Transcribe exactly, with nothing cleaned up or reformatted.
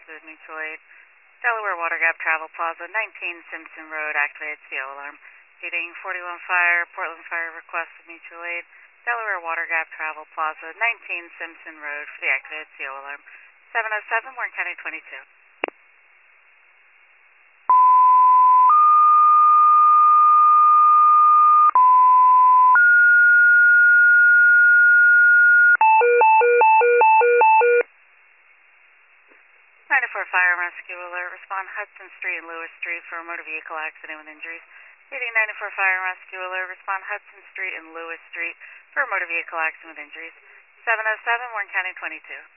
accident, mutual aid. Delaware Water Gap Travel Plaza, nineteen Simpson Road, activated C O alarm. Heating forty-one Fire, Portland Fire requested mutual aid. Delaware Water Gap Travel Plaza, nineteen Simpson Road for the activated C O alarm. seven oh seven, Warren County twenty-two. nine oh four Fire and Rescue Alert. Respond Hudson Street and Lewis Street for a motor vehicle accident with injuries. Leading nine oh four Fire and Rescue Alert. Respond Hudson Street and Lewis Street for a motor vehicle accident with injuries. seven oh seven, Warren County twenty-two.